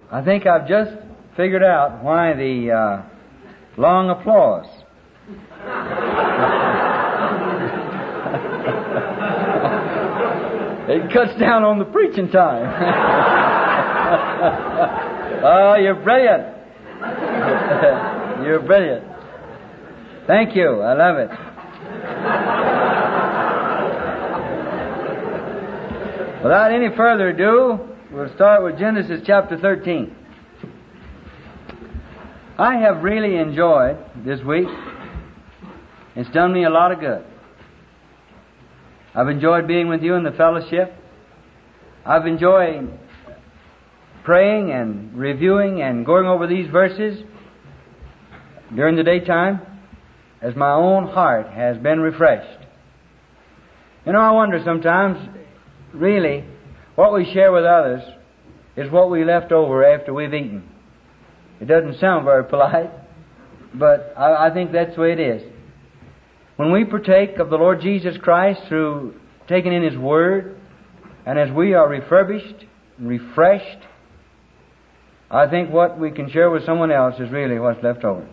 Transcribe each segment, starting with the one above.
I think I've just figured out why the long applause. It cuts down on the preaching time. Oh, you're brilliant. You're brilliant. Thank you. I love it. Without any further ado, we'll start with Genesis chapter 13. I have really enjoyed this week. It's done me a lot of good. I've enjoyed being with you in the fellowship. I've enjoyed praying and reviewing and going over these verses during the daytime as my own heart has been refreshed. You know, I wonder sometimes, really, what we share with others is what we left over after we've eaten. It doesn't sound very polite, but I think that's the way it is. When we partake of the Lord Jesus Christ through taking in His Word, and as we are refurbished and refreshed, I think what we can share with someone else is really what's left over.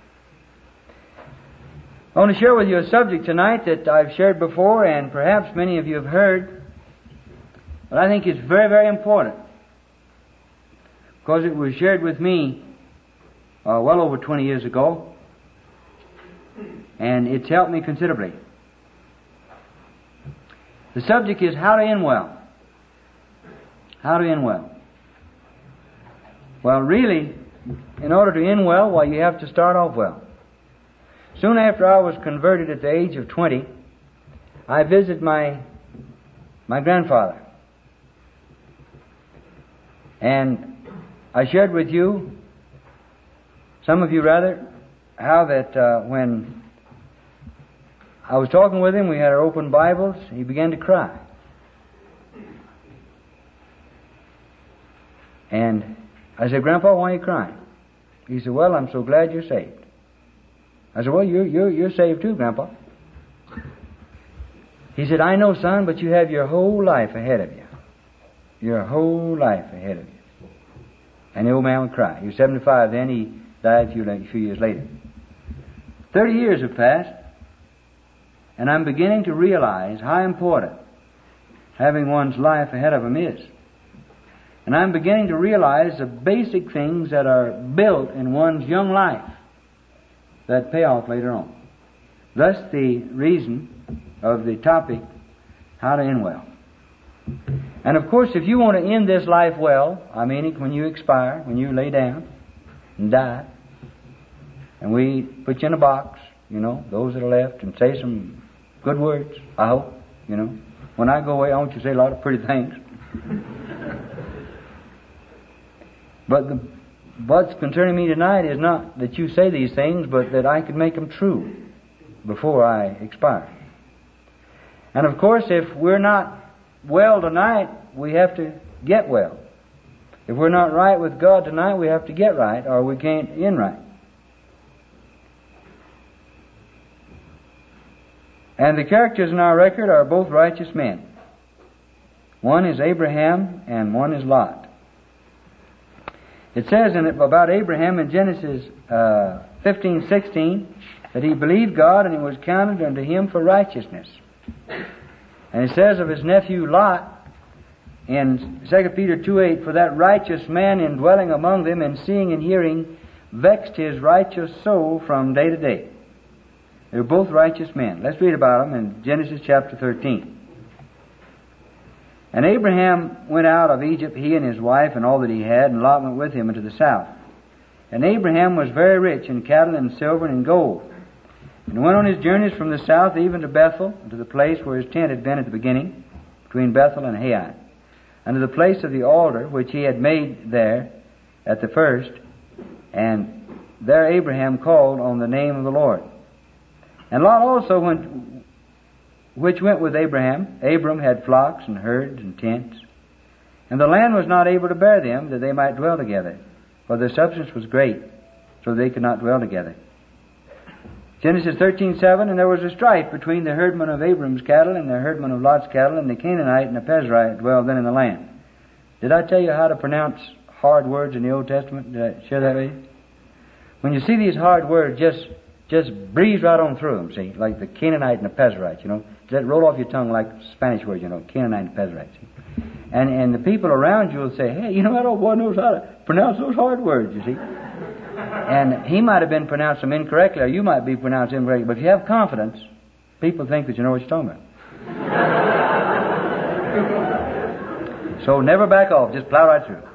I want to share with you a subject tonight that I've shared before, and perhaps many of you have heard, but I think it's very, very important, because it was shared with me well over 20 years ago, and it's helped me considerably. The subject is how to end well. How to end well. Well, really, in order to end well, you have to start off well. Soon after I was converted at the age of 20, I visited my grandfather. And I shared with you, some of you rather, how that when I was talking with him, we had our open Bibles, he began to cry. And I said, "Grandpa, why are you crying?" He said, "Well, I'm so glad you're saved." I said, "Well, you're saved too, Grandpa." He said, "I know, son, but you have your whole life ahead of you. Your whole life ahead of you." And the old man would cry. He was 75 then. He died a few years later. 30 years have passed, and I'm beginning to realize how important having one's life ahead of him is. And I'm beginning to realize the basic things that are built in one's young life that pay off later on. Thus the reason of the topic, how to end well. And of course, if you want to end this life well, I mean it when you expire, when you lay down and die, and we put you in a box, you know, those that are left, and say some good words, I hope, you know. When I go away, I want you to say a lot of pretty things. But what's concerning me tonight is not that you say these things, but that I could make them true before I expire. And of course, if we're not well tonight, we have to get well. If we're not right with God tonight, we have to get right, or we can't end right. And the characters in our record are both righteous men. One is Abraham and one is Lot. It says about Abraham in Genesis 15:16 that he believed God and it was counted unto him for righteousness. And it says of his nephew Lot in 2 Peter 2:8, "For that righteous man in dwelling among them and seeing and hearing vexed his righteous soul from day to day." They were both righteous men. Let's read about them in Genesis chapter 13. "And Abraham went out of Egypt, he and his wife and all that he had, and Lot went with him into the south. And Abraham was very rich in cattle and silver and in gold. And went on his journeys from the south even to Bethel, to the place where his tent had been at the beginning, between Bethel and Hai, and to the place of the altar which he had made there at the first. And there Abraham called on the name of the Lord. And Lot also which went with Abraham. Abram had flocks and herds and tents. And the land was not able to bear them, that they might dwell together. For their substance was great, so they could not dwell together. Genesis 13:7, "And there was a strife between the herdmen of Abram's cattle and the herdmen of Lot's cattle, and the Canaanite and the Perizzite dwelled then in the land." Did I tell you how to pronounce hard words in the Old Testament? Did I share that with you? When you see these hard words, just breeze right on through them, see? Like the Canaanite and the Pezerite, you know. Let roll off your tongue like Spanish words, you know. Canaanite and Pezerite, see? And the people around you will say, hey, you know, that old boy knows how to pronounce those hard words, you see. And he might have been pronounced them incorrectly, or you might be pronounced incorrectly. But if you have confidence, people think that you know what you're talking about. So never back off, just plow right through.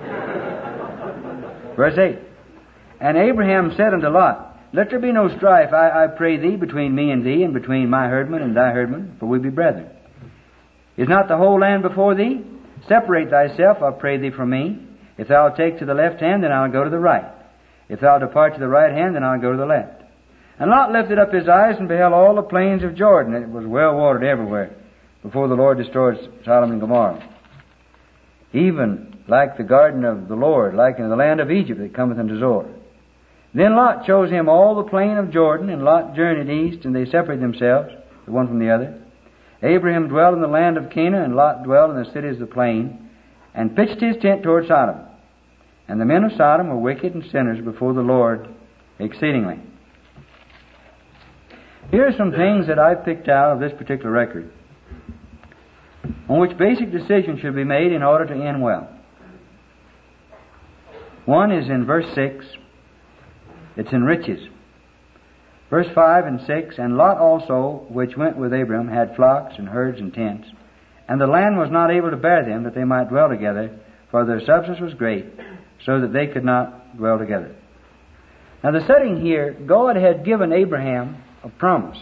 Verse 8. And Abraham said unto Lot, let there be no strife, I pray thee, between me and thee, and between my herdmen and thy herdmen, for we be brethren. Is not the whole land before thee? Separate thyself, I pray thee, from me. If thou take to the left hand, then I'll go to the right. If thou depart to the right hand, then I'll go to the left. And Lot lifted up his eyes and beheld all the plains of Jordan. It was well watered everywhere, before the Lord destroyed Sodom and Gomorrah. Even like the garden of the Lord, like in the land of Egypt that cometh unto Zoar. Then Lot chose him all the plain of Jordan, and Lot journeyed east, and they separated themselves, the one from the other. Abraham dwelt in the land of Canaan, and Lot dwelt in the cities of the plain, and pitched his tent toward Sodom. And the men of Sodom were wicked and sinners before the Lord exceedingly. Here are some things that I picked out of this particular record, on which basic decisions should be made in order to end well. One is in verse 6. It's in riches. Verse 5 and 6, and Lot also, which went with Abraham, had flocks and herds and tents, and the land was not able to bear them, that they might dwell together, for their substance was great, so that they could not dwell together. Now the setting here, God had given Abraham a promise.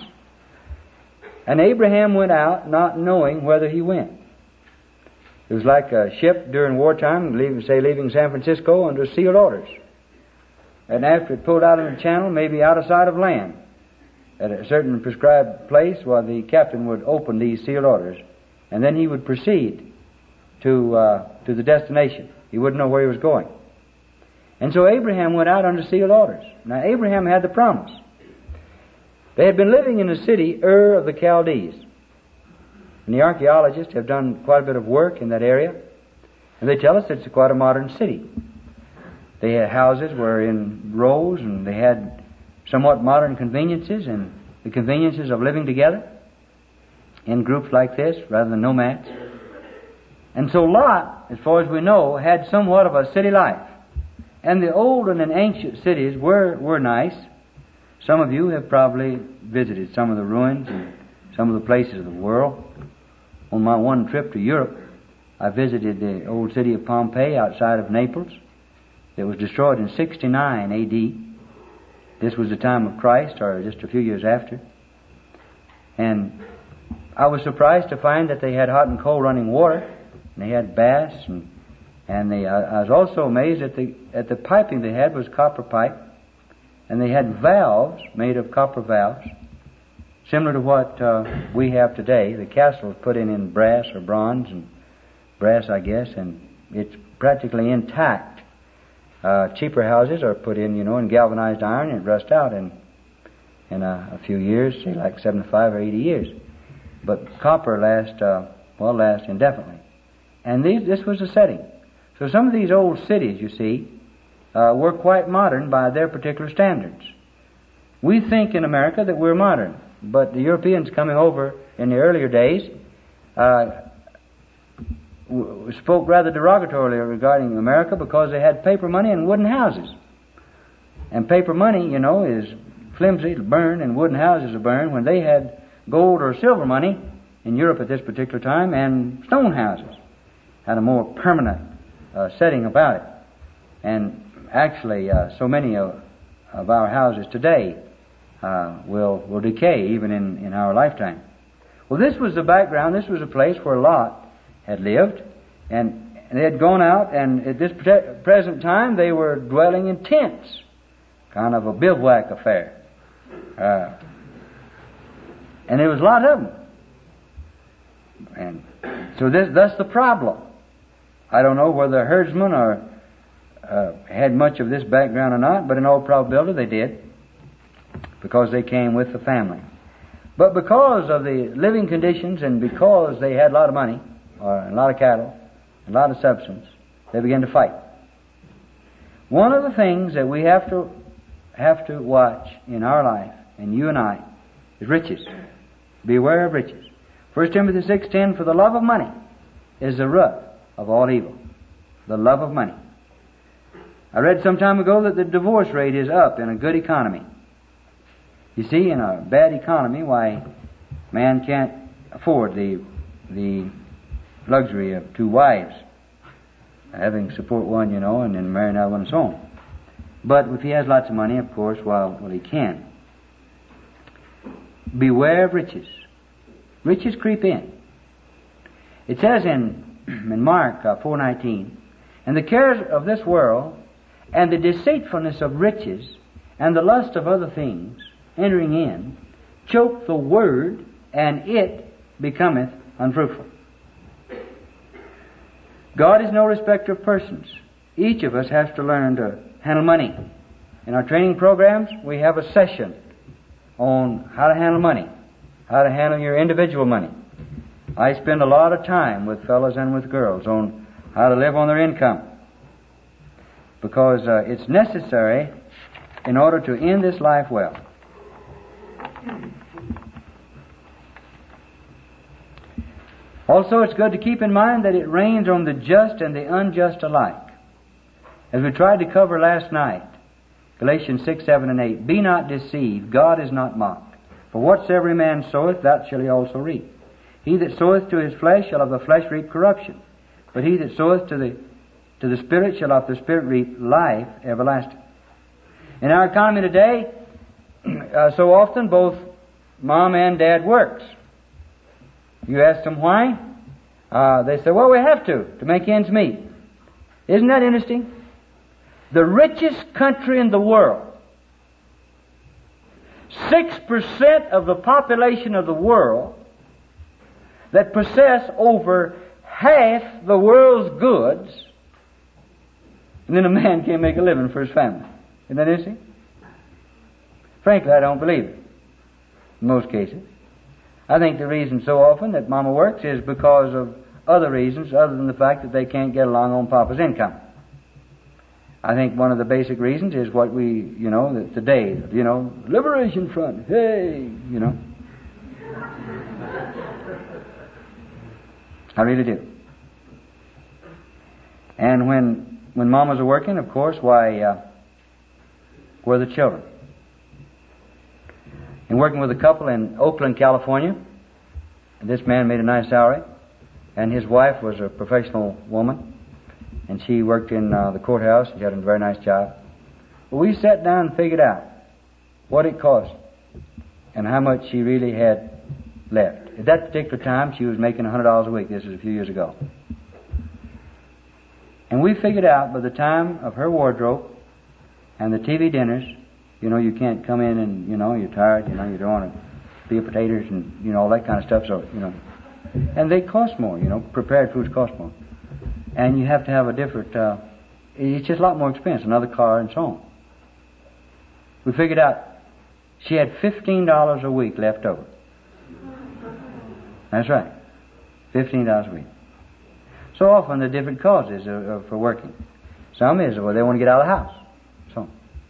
And Abraham went out not knowing whether he went. It was like a ship during wartime, leaving San Francisco under sealed orders. And after it pulled out in the channel, maybe out of sight of land, at a certain prescribed place, while the captain would open these sealed orders, and then he would proceed to the destination. He wouldn't know where he was going. And so Abraham went out under sealed orders. Now Abraham had the promise. They had been living in the city Ur of the Chaldees. And the archaeologists have done quite a bit of work in that area. And they tell us it's quite a modern city. They had houses were in rows, and they had somewhat modern conveniences, and the conveniences of living together in groups like this rather than nomads. And so Lot, as far as we know, had somewhat of a city life. And the old and ancient cities were nice. Some of you have probably visited some of the ruins and some of the places of the world. On my one trip to Europe, I visited the old city of Pompeii outside of Naples. It was destroyed in 69 A.D. This was the time of Christ, or just a few years after. And I was surprised to find that they had hot and cold running water, and they had baths, and I was also amazed at the piping they had was copper pipe, and they had valves made of copper valves, similar to what we have today. The castle was put in brass or bronze, and brass, I guess, and it's practically intact. Cheaper houses are put in, in galvanized iron, and rust out in a few years, say like 75 or 80 years. But copper lasts indefinitely. And this was the setting. So some of these old cities, you see, were quite modern by their particular standards. We think in America that we're modern, but the Europeans coming over in the earlier days spoke rather derogatorily regarding America because they had paper money and wooden houses. And paper money, is flimsy to burn, and wooden houses to burn, when they had gold or silver money in Europe at this particular time, and stone houses had a more permanent setting about it. And actually, so many of our houses today will decay even in our lifetime. Well, this was the background. This was a place where Lot had lived, and they had gone out, and at this present time they were dwelling in tents, kind of a bivouac affair. And there was a lot of them. And so that's the problem. I don't know whether the herdsmen had much of this background or not, but in all probability they did, because they came with the family. But because of the living conditions, and because they had a lot of money, or a lot of cattle, a lot of substance, they began to fight. One of the things that we have to watch in our life, and you and I, is riches. Beware of riches. 1 Timothy 6:10, for the love of money is the root of all evil. The love of money. I read some time ago that the divorce rate is up in a good economy. You see, in a bad economy, why, man can't afford the luxury of two wives. Having support one, and then marry another one and so on. But if he has lots of money, of course, well, he can. Beware of riches. Riches creep in. It says in Mark 4:19, and the cares of this world, and the deceitfulness of riches, and the lust of other things, entering in, choke the word, and it becometh unfruitful. God is no respecter of persons. Each of us has to learn to handle money. In our training programs, we have a session on how to handle money, how to handle your individual money. I spend a lot of time with fellows and with girls on how to live on their income, because it's necessary in order to end this life well. Also, it's good to keep in mind that it rains on the just and the unjust alike. As we tried to cover last night, Galatians 6, 7, and 8, be not deceived, God is not mocked. For whatsoever a man soweth, that shall he also reap. He that soweth to his flesh shall of the flesh reap corruption. But he that soweth to the Spirit shall of the Spirit reap life everlasting. In our economy today, so often both mom and dad works. You ask them why? They say, well, we have to make ends meet. Isn't that interesting? The richest country in the world, 6% of the population of the world that possess over half the world's goods, and then a man can't make a living for his family. Isn't that interesting? Frankly, I don't believe it. In most cases. I think the reason so often that Mama works is because of other reasons other than the fact that they can't get along on Papa's income. I think one of the basic reasons is what we, today, Liberation Front, hey, I really do. And when mamas are working, of course, why, where are the children? And working with a couple in Oakland, California, this man made a nice salary, and his wife was a professional woman, and she worked in the courthouse. She had a very nice job. But we sat down and figured out what it cost and how much she really had left. At that particular time, she was making $100 a week. This was a few years ago. And we figured out by the time of her wardrobe and the TV dinners, you can't come in and, you're tired, you don't want to peel potatoes and, all that kind of stuff, so, And they cost more, prepared foods cost more. And you have to have a different, it's just a lot more expensive, another car and so on. We figured out she had $15 a week left over. That's right. $15 a week. So often there are different causes for working. Some is, they want to get out of the house. So,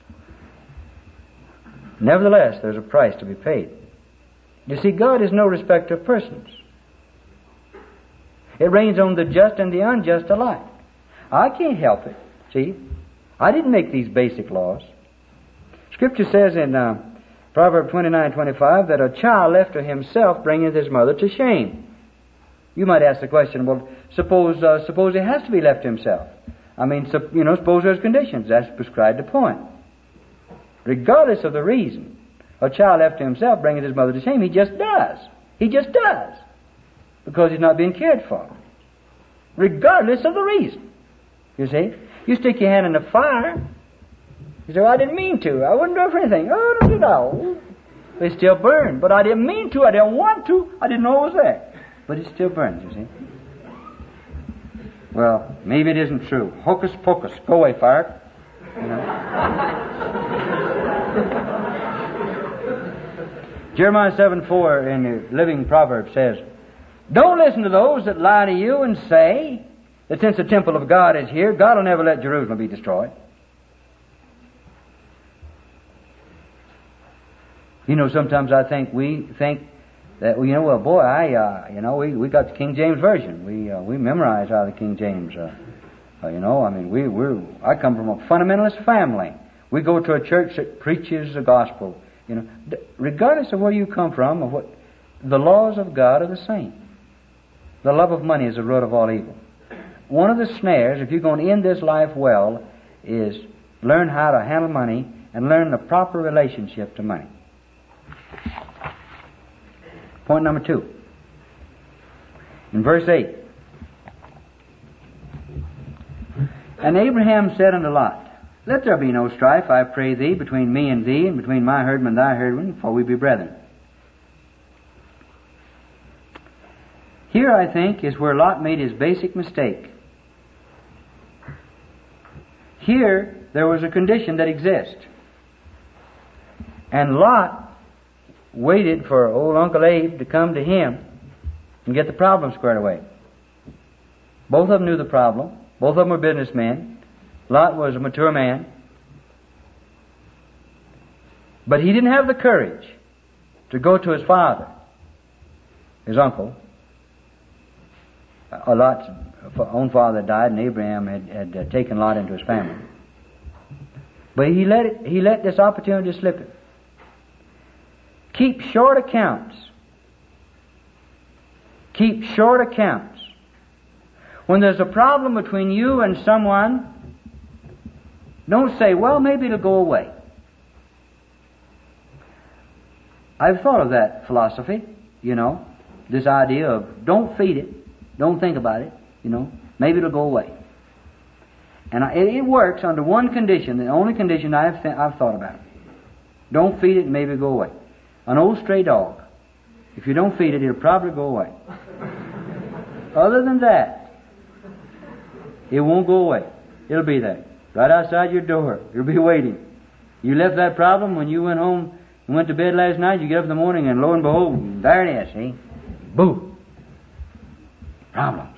nevertheless, there's a price to be paid. You see, God is no respecter of persons. It rains on the just and the unjust alike. I can't help it. See? I didn't make these basic laws. Scripture says in Proverbs 29:25 that a child left to himself bringeth his mother to shame. You might ask the question, well, suppose he has to be left to himself. Suppose there's conditions. That's prescribed the point. Regardless of the reason, a child left to himself bringeth his mother to shame. He just does. He just does. Because he's not being cared for. Regardless of the reason. You see? You stick your hand in the fire. You say, well, I didn't mean to. I wouldn't do it for anything. Oh, don't do that. They still burn. But I didn't mean to. I didn't want to. I didn't know it was there. But it still burns, you see. Well, maybe it isn't true. Hocus pocus. Go away, fire. Jeremiah 7:4 in the Living Proverbs says, don't listen to those that lie to you and say that since the temple of God is here, God will never let Jerusalem be destroyed. You know, sometimes we think that, we got the King James Version. We memorize out of the King James. I come from a fundamentalist family. We go to a church that preaches the gospel. Regardless of where you come from, the laws of God are the same. The love of money is the root of all evil. One of the snares, if you're going to end this life well, is learn how to handle money and learn the proper relationship to money. Point number 2. In verse 8. And Abraham said unto Lot, Let there be no strife, I pray thee, between me and thee, and between my herdmen and thy herdmen, for we be brethren. Here, I think, is where Lot made his basic mistake. Here, there was a condition that exists. And Lot waited for old Uncle Abe to come to him and get the problem squared away. Both of them knew the problem. Both of them were businessmen. Lot was a mature man. But he didn't have the courage to go to his father, his uncle. Lot's own father died, and Abraham had taken Lot into his family. But he let this opportunity slip him. Keep short accounts. Keep short accounts. When there's a problem between you and someone, don't say, well, maybe it'll go away. I've thought of that philosophy, this idea of don't feed it, don't think about it, maybe it'll go away. And it works under one condition, the only condition I've thought about. Don't feed it and maybe it'll go away. An old stray dog, if you don't feed it, it'll probably go away. Other than that, it won't go away. It'll be there, right outside your door. You'll be waiting. You left that problem when you went home and went to bed last night. You get up in the morning and lo and behold, there it is, see? Boom. Problems.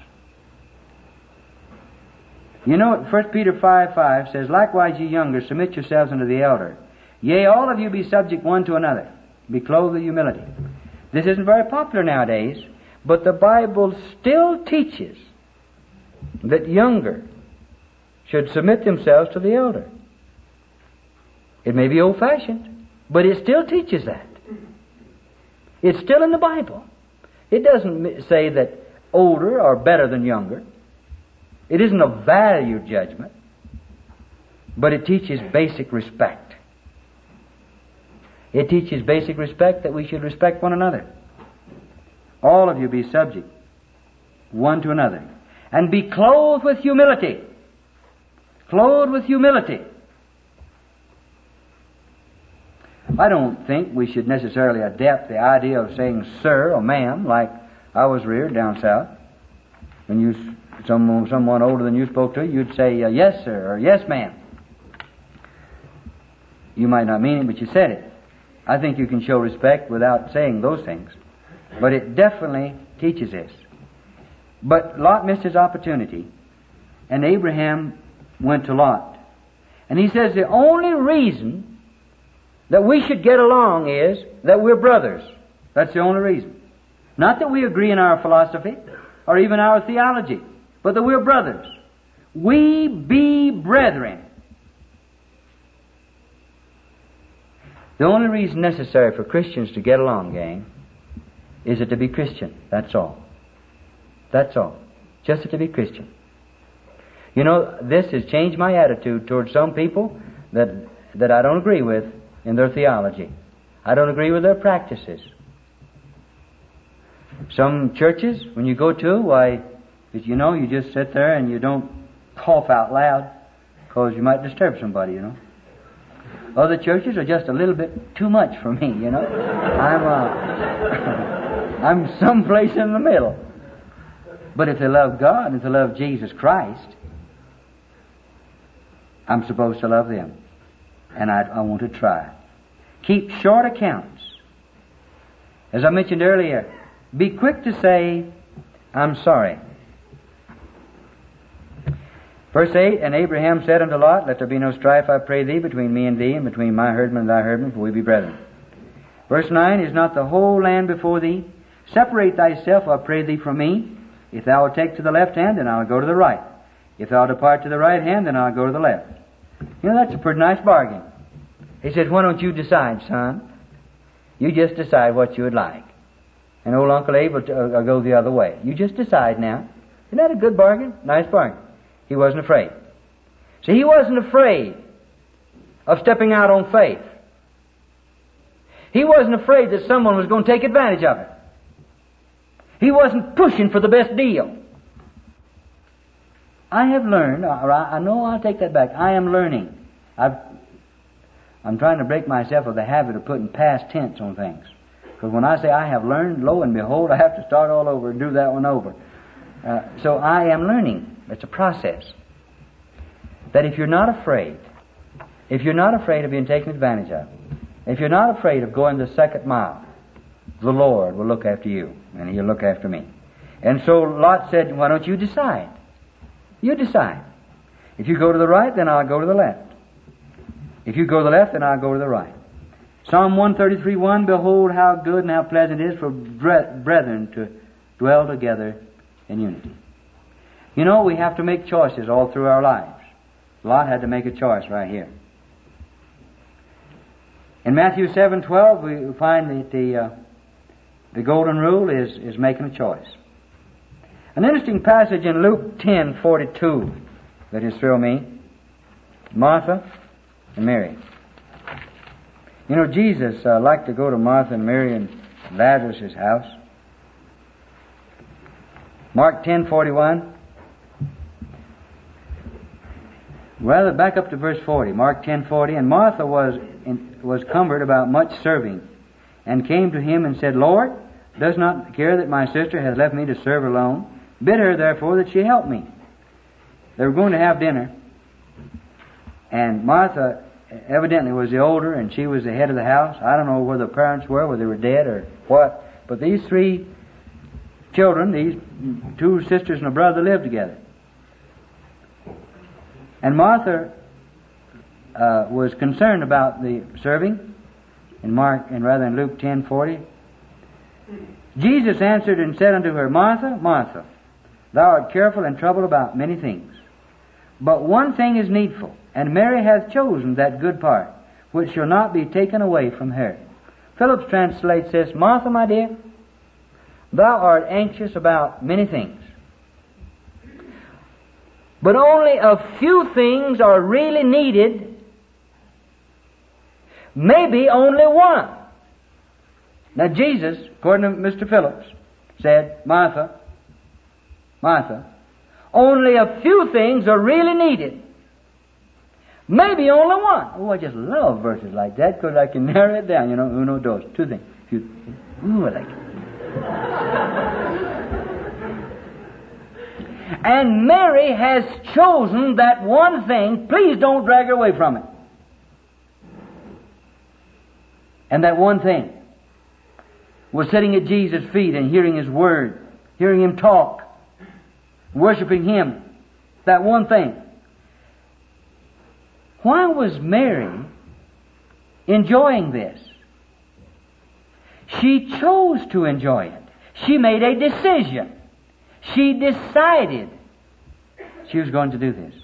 1 Peter 5:5 says, Likewise, ye younger, submit yourselves unto the elder. Yea, all of you be subject one to another. Be clothed with humility. This isn't very popular nowadays, but the Bible still teaches that younger should submit themselves to the elder. It may be old-fashioned, but it still teaches that. It's still in the Bible. It doesn't say that older are better than younger. It isn't a value judgment, but it teaches basic respect. It teaches basic respect, that we should respect one another. All of you be subject one to another. And be clothed with humility. Clothed with humility. I don't think we should necessarily adapt the idea of saying sir or ma'am like I was reared down south. When someone older than you spoke to, you'd say yes sir or yes ma'am. You might not mean it, but you said it. I think you can show respect without saying those things. But it definitely teaches this. But Lot missed his opportunity, and Abraham went to Lot. And he says the only reason that we should get along is that we're brothers. That's the only reason. Not that we agree in our philosophy or even our theology, but that we're brothers. We be brethren. The only reason necessary for Christians to get along, gang, is it to be Christian. That's all. That's all. Just to be Christian. This has changed my attitude towards some people that I don't agree with in their theology. I don't agree with their practices. Some churches, when you go to, you just sit there and you don't cough out loud because you might disturb somebody, Other churches are just a little bit too much for me, I'm someplace in the middle. But if they love God and if they love Jesus Christ, I'm supposed to love them. And I want to try. Keep short accounts. As I mentioned earlier, be quick to say, I'm sorry. Verse 8, And Abraham said unto Lot, Let there be no strife, I pray thee, between me and thee, and between my herdmen and thy herdmen, for we be brethren. Verse 9, Is not the whole land before thee? Separate thyself, I pray thee, from me. If thou wilt take to the left hand, then I'll go to the right. If thou depart to the right hand, then I'll go to the left. You know, that's a pretty nice bargain. He says, why don't you decide, son? You just decide what you would like. And old Uncle Abe will go the other way. You just decide now. Isn't that a good bargain? Nice bargain. He wasn't afraid. See, he wasn't afraid of stepping out on faith. He wasn't afraid that someone was going to take advantage of it. He wasn't pushing for the best deal. I have learned, I know I'll take that back, I am learning. I'm trying to break myself of the habit of putting past tense on things. Because when I say I have learned, lo and behold, I have to start all over and do that one over. So I am learning. It's a process. That if you're not afraid of being taken advantage of, if you're not afraid of going the second mile, the Lord will look after you, and He'll look after me. And so Lot said, why don't you decide? You decide. If you go to the right, then I'll go to the left. If you go to the left, then I'll go to the right. Psalm 133:1, Behold how good and how pleasant it is for brethren to dwell together in unity. You know, we have to make choices all through our lives. Lot had to make a choice right here. In Matthew 7:12, we find that the golden rule is making a choice. An interesting passage in Luke 10:42 that has thrilled me. Martha and Mary. You know, Jesus liked to go to Martha and Mary and Lazarus' house. Mark 10:41. Rather, back up to verse 40. Mark 10:40. And Martha was cumbered about much serving, and came to him and said, Lord, does not care that my sister has left me to serve alone? Bid her, therefore, that she help me. They were going to have dinner, and Martha evidently was the older, and she was the head of the house. I don't know where the parents were, whether they were dead or what, but these three children, these two sisters and a brother, lived together. And Martha was concerned about the serving in Luke 10:40. Jesus answered and said unto her, Martha, Martha, thou art careful and troubled about many things. But one thing is needful, and Mary hath chosen that good part, which shall not be taken away from her. Phillips translates this, Martha, my dear, thou art anxious about many things, but only a few things are really needed, maybe only one. Now Jesus, according to Mr. Phillips, said, Martha, Martha, only a few things are really needed. Maybe only one. Oh, I just love verses like that because I can narrow it down. You know, uno, dos, two things. Ooh, I like it. And Mary has chosen that one thing. Please don't drag her away from it. And that one thing was sitting at Jesus' feet and hearing His Word, hearing Him talk, worshiping Him. That one thing. Why was Mary enjoying this? She chose to enjoy it. She made a decision. She decided she was going to do this.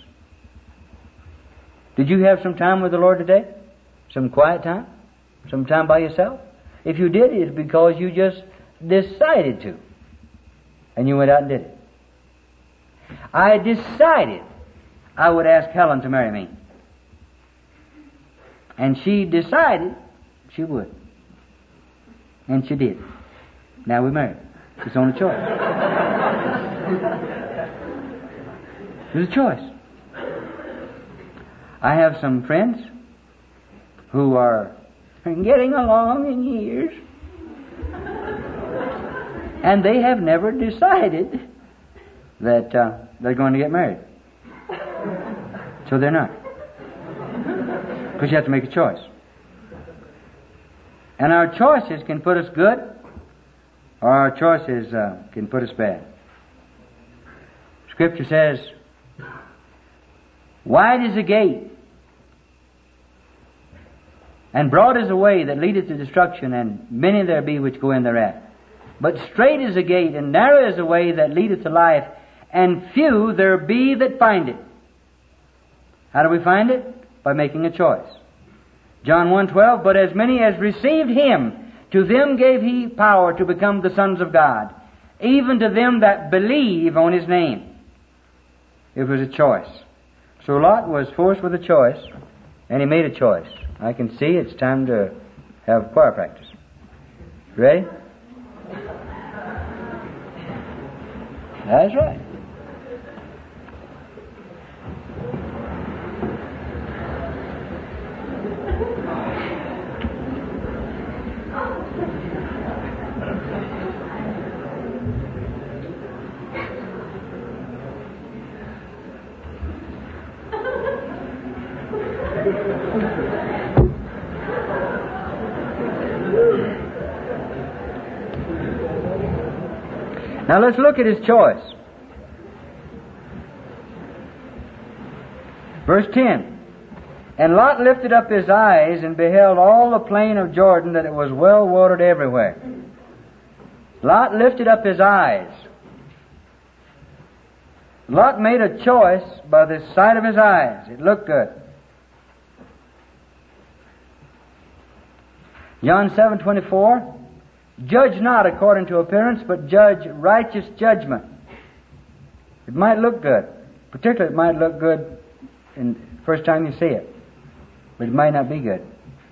Did you have some time with the Lord today? Some quiet time? Some time by yourself? If you did, it's because you just decided to. And you went out and did it. I decided I would ask Helen to marry me. And she decided she would. And she did. Now we're married. It's on a choice. It's a choice. I have some friends who are getting along in years, and they have never decided that they're going to get married. So they're not. Because you have to make a choice. And our choices can put us good, or our choices can put us bad. Scripture says, wide is the gate, And broad is the way that leadeth to destruction, and many there be which go in thereat. But strait is the gate, and narrow is the way that leadeth to life, and few there be that find it. How do we find it? By making a choice. John 1:12, but as many as received Him, to them gave He power to become the sons of God, even to them that believe on His name. It was a choice. So Lot was forced with a choice, and he made a choice. I can see it's time to have choir practice. Ready? That's right. Now let's look at his choice. Verse 10. And Lot lifted up his eyes and beheld all the plain of Jordan, that it was well watered everywhere. Lot lifted up his eyes. Lot made a choice by the sight of his eyes. It looked good. John 7:24. Judge not according to appearance, but judge righteous judgment. It might look good. Particularly it might look good in the first time you see it. But it might not be good.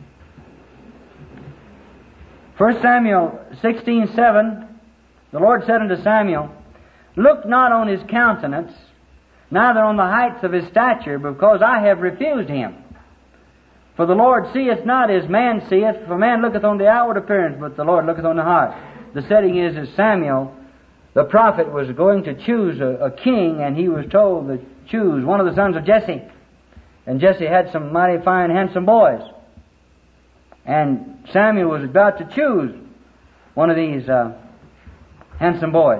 1 Samuel 16:7, the Lord said unto Samuel, look not on his countenance, neither on the heights of his stature, because I have refused him. For the Lord seeth not as man seeth, for man looketh on the outward appearance, but the Lord looketh on the heart. The setting is that Samuel, the prophet, was going to choose a king, and he was told to choose one of the sons of Jesse. And Jesse had some mighty fine, handsome boys. And Samuel was about to choose one of these handsome boys.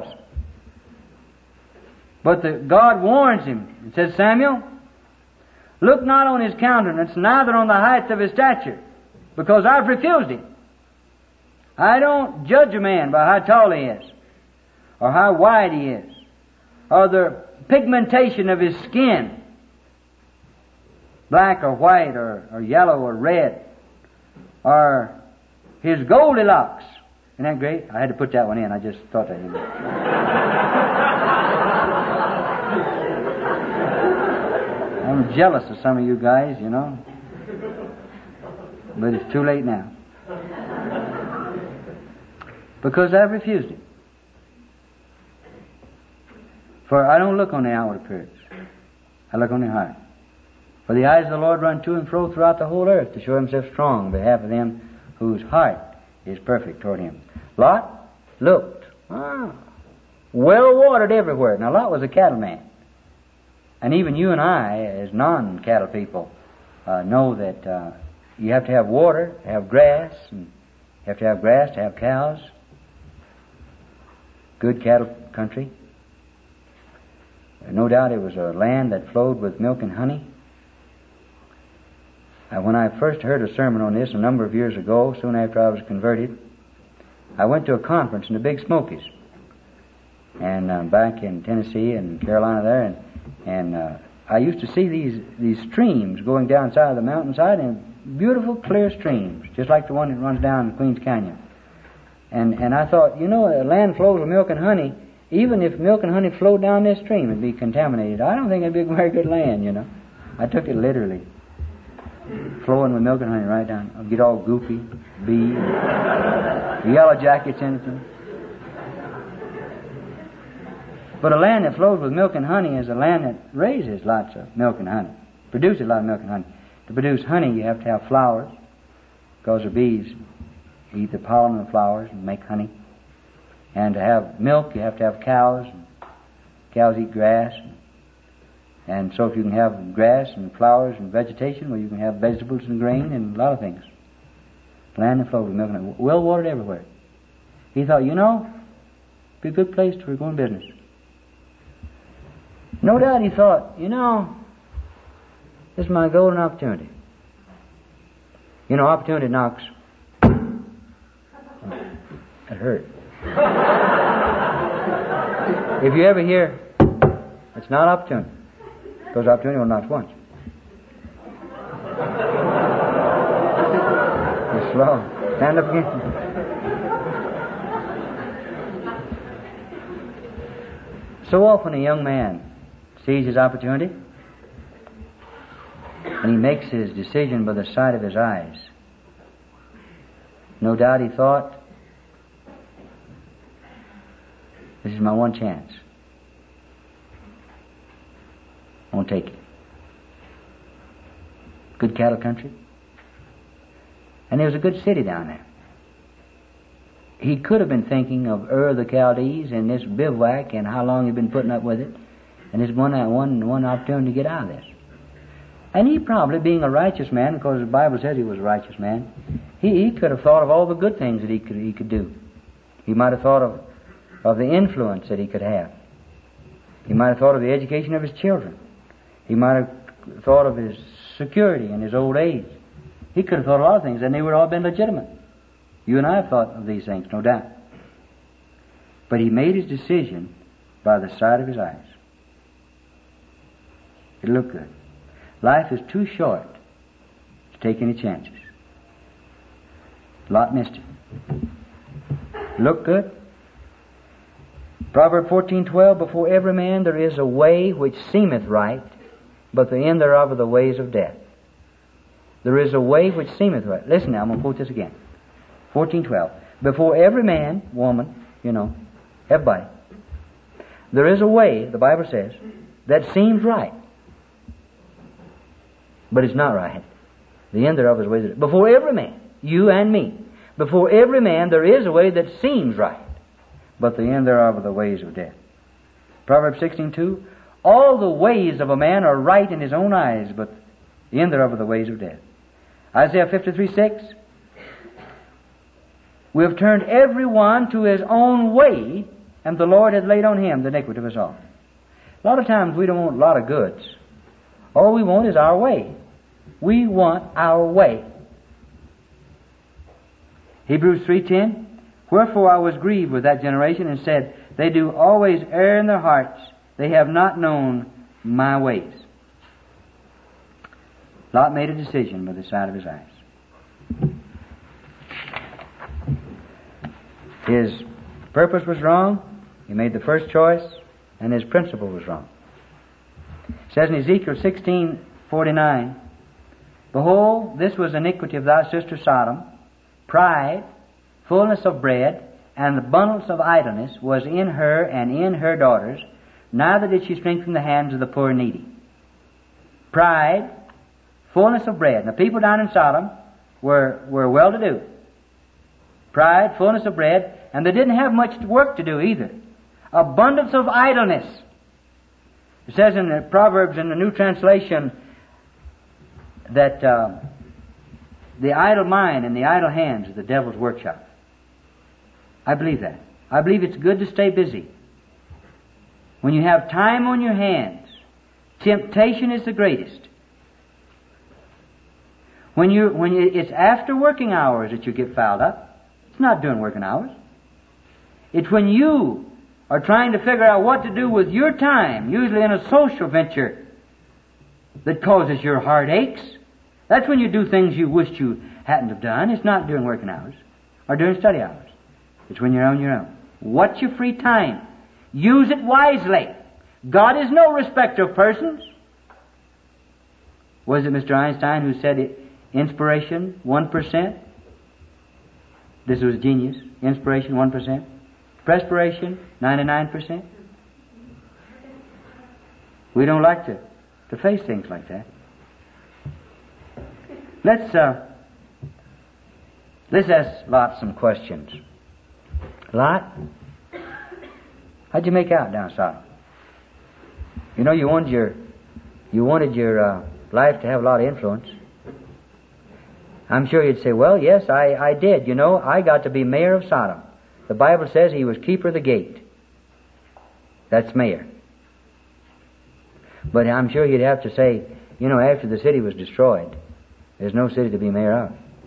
But God warns him. It says, Samuel, look not on his countenance, neither on the height of his stature, because I've refused him. I don't judge a man by how tall he is, or how wide he is, or the pigmentation of his skin, black or white, or yellow or red, or his Goldilocks. Isn't that great? I had to put that one in. I just thought that. I'm jealous of some of you guys, you know. But it's too late now. Because I've refused it. For I don't look on the outward appearance. I look on the heart. For the eyes of the Lord run to and fro throughout the whole earth to show Himself strong on behalf of them whose heart is perfect toward Him. Lot looked. Well watered everywhere. Now Lot was a cattleman. And even you and I, as non-cattle people, know that you have to have water, to have grass, and you have to have grass to have cows. Good cattle country. No doubt it was a land that flowed with milk and honey. When I first heard a sermon on this a number of years ago, soon after I was converted, I went to a conference in the Big Smokies, and back in Tennessee and Carolina there, and I used to see these streams going down side of the mountainside, and beautiful clear streams, just like the one that runs down Queens Canyon. And I thought, you know, land flows with milk and honey. Even if milk and honey flowed down this stream, it'd be contaminated. I don't think it'd be a very good land, you know. I took it literally. Flowing with milk and honey right down. I'll get all goopy, bees, yellow jackets in it. But a land that flows with milk and honey is a land that raises lots of milk and honey, produces a lot of milk and honey. To produce honey, you have to have flowers, because the bees eat the pollen of the flowers and make honey. And to have milk, you have to have cows. Cows eat grass. And so if you can have grass and flowers and vegetation, well, you can have vegetables and grain and a lot of things. Land that flows with milk and honey. Well watered everywhere. He thought, you know, it'd be a good place to go in business. No doubt he thought, you know, this is my golden opportunity. You know, opportunity knocks. That hurt. If you ever hear, it's not opportunity, because opportunity only knocks once. You're slow. Stand up again. So often a young man sees his opportunity and he makes his decision by the sight of his eyes. No doubt he thought, this is my one chance. I won't take it. Good cattle country. And there was a good city down there. He could have been thinking of Ur of the Chaldees and this bivouac and how long he'd been putting up with it. And there's one opportunity to get out of this. And he probably, being a righteous man, because the Bible says he was a righteous man, he could have thought of all the good things that he could do. He might have thought of the influence that he could have. He might have thought of the education of his children. He might have thought of his security in his old age. He could have thought of a lot of things, and they would all been legitimate. You and I have thought of these things, no doubt. But he made his decision by the sight of his eyes. It looked good. Life is too short to take any chances. Lot missed it. Look good. Proverbs 14:12, before every man there is a way which seemeth right, but the end thereof are the ways of death. There is a way which seemeth right. Listen now, I'm going to quote this again. 14:12. Before every man, woman, everybody, there is a way, the Bible says, that seems right. But it's not right. The end thereof is the ways of death. Before every man, you and me, before every man there is a way that seems right, but the end thereof are the ways of death. Proverbs 16:2. All the ways of a man are right in his own eyes, but the end thereof are the ways of death. Isaiah 53:6. We have turned every one to his own way, and the Lord hath laid on him the iniquity of us all. A lot of times we don't want a lot of goods. All we want is our way. We want our way. Hebrews 3:10. Wherefore I was grieved with that generation, and said, they do always err in their hearts. They have not known my ways. Lot made a decision by the sight of his eyes. His purpose was wrong. He made the first choice, and his principle was wrong. It says in Ezekiel 16:49, behold, this was iniquity of thy sister Sodom. Pride, fullness of bread, and the abundance of idleness was in her and in her daughters. Neither did she strengthen the hands of the poor and needy. Pride, fullness of bread. And the people down in Sodom were well-to-do. Pride, fullness of bread, and they didn't have much work to do either. Abundance of idleness. It says in the Proverbs in the New Translation that the idle mind and the idle hands is the devil's workshop. I believe that. I believe it's good to stay busy. When you have time on your hands, temptation is the greatest. When it's after working hours that you get fouled up. It's not during working hours. It's when you are trying to figure out what to do with your time, usually in a social venture, that causes your heart aches. That's when you do things you wished you hadn't have done. It's not during working hours or during study hours. It's when you're on your own. What's your free time? Use it wisely. God is no respecter of persons. Was it Mr. Einstein who said inspiration 1%? This was genius. Inspiration 1%. Perspiration 99%. We don't like to face things like that. Let's ask Lot some questions. Lot, how'd you make out down south? You know, you wanted your life to have a lot of influence. I'm sure you'd say, well, yes, I did. You know, I got to be mayor of Sodom. The Bible says he was keeper of the gate. That's mayor. But I'm sure you'd have to say, you know, after the city was destroyed, there's no city to be mayor of.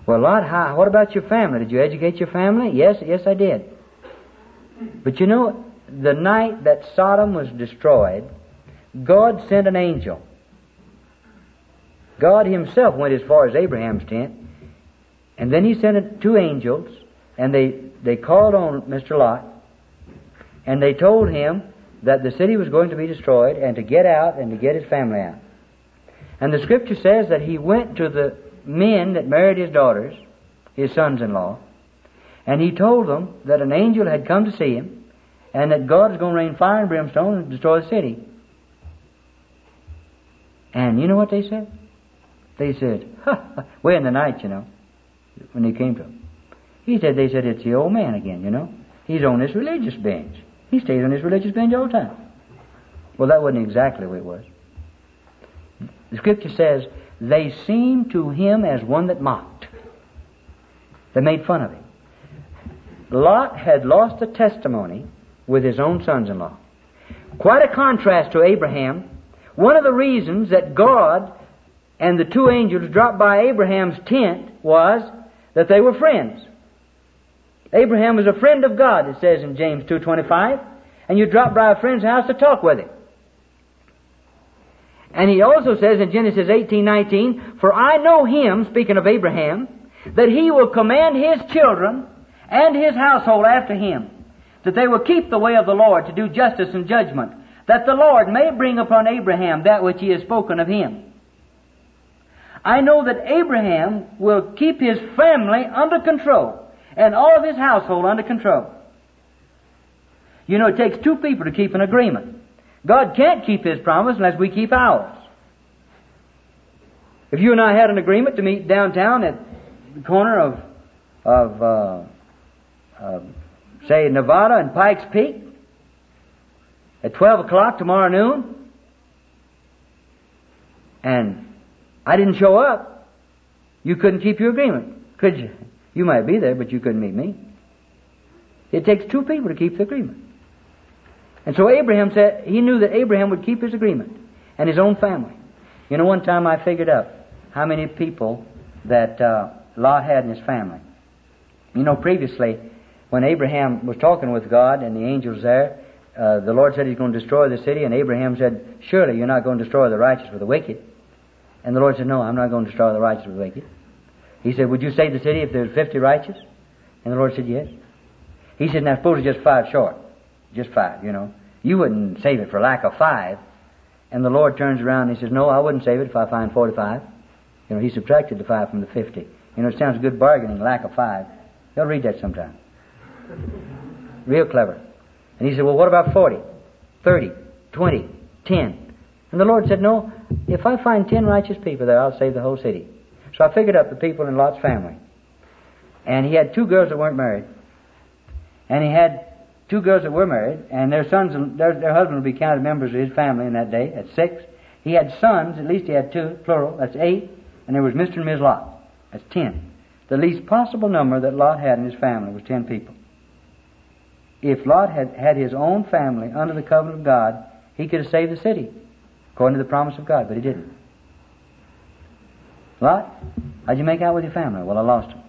Well, Lot, what about your family? Did you educate your family? Yes, I did. But you know, the night that Sodom was destroyed, God sent an angel. God Himself went as far as Abraham's tent, and then He sent 2 angels, and they called on Mr. Lot, and they told him that the city was going to be destroyed, and to get out and to get his family out. And the Scripture says that he went to the men that married his daughters, his sons-in-law, and he told them that an angel had come to see him, and that God was going to rain fire and brimstone and destroy the city. And you know what they said? They said, way in the night, you know, when he came to him. They said, it's the old man again, you know. He's on this religious bench. He stays on this religious bench all the time. Well, that wasn't exactly the way it was. The Scripture says, they seemed to him as one that mocked. They made fun of him. Lot had lost the testimony with his own sons-in-law. Quite a contrast to Abraham. One of the reasons that God and the 2 angels dropped by Abraham's tent was that they were friends. Abraham was a friend of God, it says in James 2:25, and you drop by a friend's house to talk with him. And he also says in Genesis 18:19, for I know him, speaking of Abraham, that he will command his children and his household after him, that they will keep the way of the Lord to do justice and judgment, that the Lord may bring upon Abraham that which He has spoken of him. I know that Abraham will keep his family under control and all of his household under control. You know, it takes 2 people to keep an agreement. God can't keep His promise unless we keep ours. If you and I had an agreement to meet downtown at the corner of say, Nevada and Pikes Peak at 12 o'clock tomorrow noon, and I didn't show up, you couldn't keep your agreement, could you? You might be there, but you couldn't meet me. It takes 2 people to keep the agreement. And so Abraham said, he knew that Abraham would keep his agreement, and his own family. You know, one time I figured out how many people that Lot had in his family. You know, previously, when Abraham was talking with God and the angels there, the Lord said He's going to destroy the city, and Abraham said, surely you're not going to destroy the righteous with the wicked. And the Lord said, no, I'm not going to destroy the righteous with the wicked. He said, would you save the city if there's 50 righteous? And the Lord said, yes. He said, now suppose it's just 5 short. Just 5, you know. You wouldn't save it for lack of 5. And the Lord turns around and He says, no, I wouldn't save it if I find 45. You know, He subtracted the 5 from the 50. You know, it sounds good bargaining, lack of 5. You'll read that sometime. Real clever. And He said, well, what about 40, 30, 20, 10? And the Lord said, no, if I find 10 righteous people there, I'll save the whole city. So I figured up the people in Lot's family. And he had 2 girls that weren't married. And he had 2 girls that were married, and their sons and their husbands would be counted members of his family in that day. That's 6. He had sons, at least he had 2, plural, that's 8. And there was Mr. and Ms. Lot. That's 10. The least possible number that Lot had in his family was 10 people. If Lot had his own family under the covenant of God, he could have saved the city, according to the promise of God, but he didn't. Lot, how'd you make out with your family? Well, I lost them.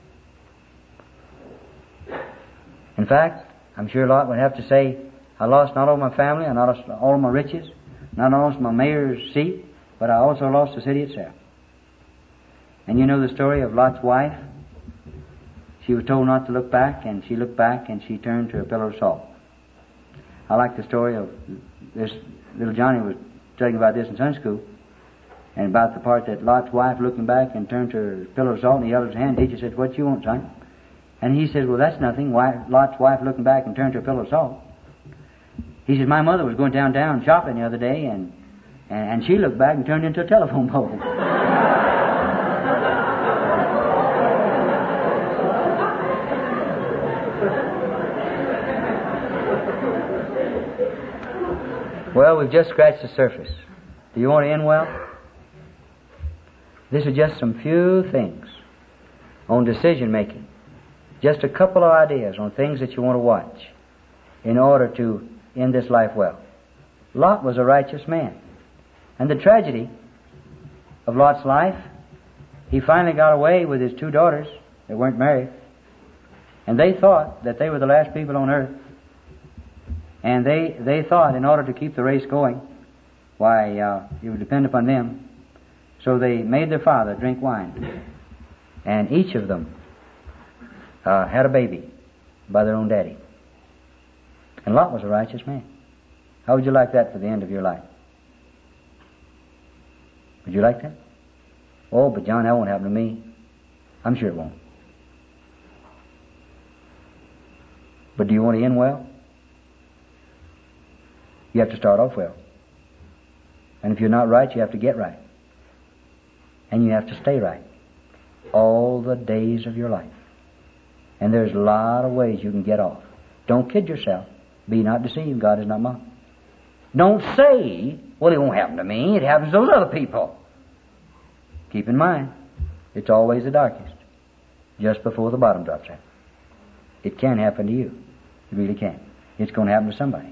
In fact, I'm sure Lot would have to say, I lost not only my family, I lost all of my riches, not only my mayor's seat, but I also lost the city itself. And you know the story of Lot's wife? She was told not to look back, and she looked back, and she turned to a pillar of salt. I like the story of this. Little Johnny was telling about this in Sunday school, and about the part that Lot's wife looking back and turned to her pillar of salt, and he held his hand. Teacher said, what you want, son? And he says, well, that's nothing. Lot's wife looking back and turned to a pillar of salt. He says, my mother was going downtown shopping the other day, and she looked back and turned into a telephone pole. Well, we've just scratched the surface. Do you want to end well? This is just some few things on decision making. Just a couple of ideas on things that you want to watch in order to end this life well. Lot was a righteous man. And the tragedy of Lot's life he finally got away with his 2 daughters that weren't married. And they thought that they were the last people on earth. And they thought in order to keep the race going, why, it would depend upon them. So they made their father drink wine. And each of them had a baby by their own daddy. And Lot was a righteous man. How would you like that for the end of your life? Would you like that? Oh, but John, that won't happen to me. I'm sure it won't. But do you want to end well? You have to start off well. And if you're not right, you have to get right. And you have to stay right all the days of your life. And there's a lot of ways you can get off. Don't kid yourself. Be not deceived. God is not mocked. Don't say, well, it won't happen to me. It happens to those other people. Keep in mind, it's always the darkest, just before the bottom drops out. It can happen to you. It really can. It's going to happen to somebody.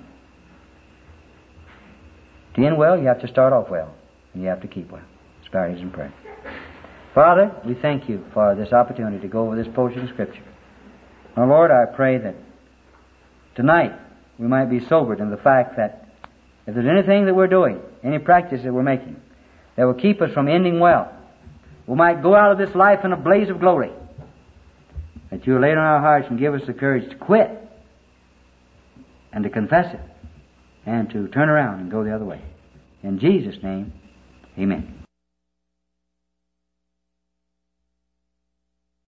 To end well, you have to start off well, and you have to keep well. Let's bow our heads in prayer. Father, we thank you for this opportunity to go over this portion of Scripture. Our Lord, I pray that tonight we might be sobered in the fact that if there's anything that we're doing, any practice that we're making, that will keep us from ending well, we might go out of this life in a blaze of glory. That you'll lay it on our hearts and give us the courage to quit and to confess it and to turn around and go the other way. In Jesus' name, amen.